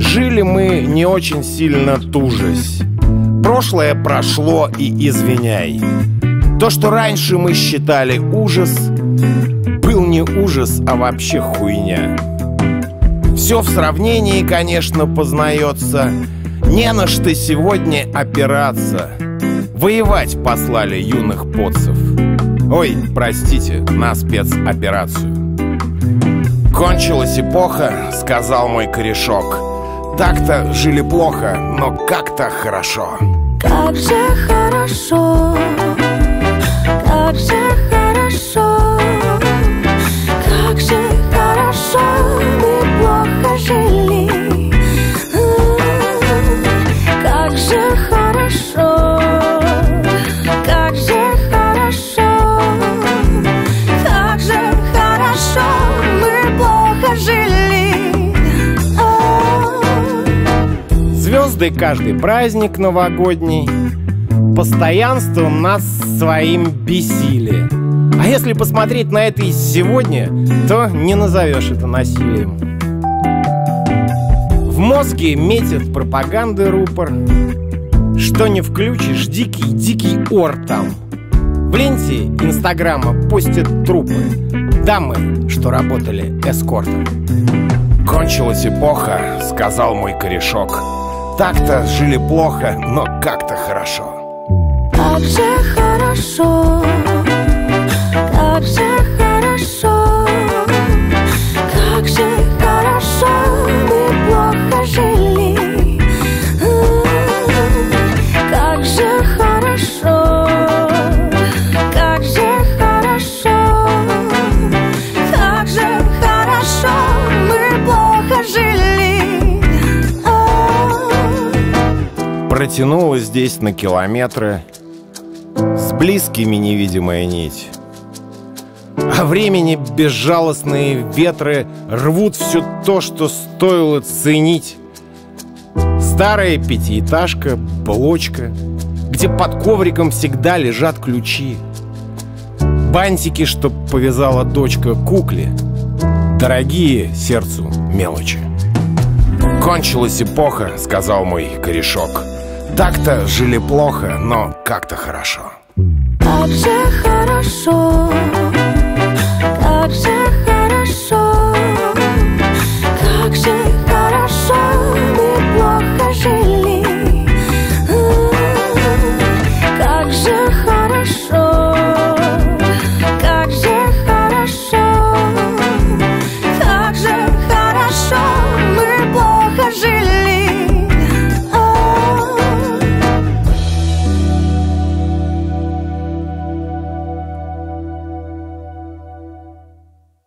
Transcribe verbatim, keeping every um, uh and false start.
Жили мы не очень сильно тужась. Прошлое прошло, и извиняй. То, что раньше мы считали ужас, был не ужас, а вообще хуйня. Все в сравнении, конечно, познается. Не на что сегодня опираться. Воевать послали юных поцев. Ой, простите, на спецоперацию. Кончилась эпоха, сказал мой корешок. Так-то жили плохо, но как-то хорошо. Как же хорошо, как же хорошо, как же хорошо мы плохо жили. Как же хорошо, как же хорошо, как же хорошо мы плохо жили. Звезды каждый праздник новогодний постоянством нас своим бесили. А если посмотреть на это и сегодня, то не назовешь это насилием. В мозге метит пропаганды рупор. Что не включишь, дикий-дикий ор там. В ленте инстаграма постят трупы дамы, что работали эскортом. Кончилась эпоха, сказал мой корешок. Так-то жили плохо, но как-то хорошо. Как же хорошо, как же хорошо, как же хорошо мы плохо жили. Как же хорошо, как же хорошо, как же хорошо мы плохо жили. Протянулась здесь на километры с близкими невидимая нить. А времени безжалостные ветры рвут все то, что стоило ценить. Старая пятиэтажка, блочка, где под ковриком всегда лежат ключи. Бантики, что повязала дочка кукле, дорогие сердцу мелочи. Кончилась эпоха, сказал мой корешок. Так-то жили плохо, но как-то хорошо. Как же хорошо.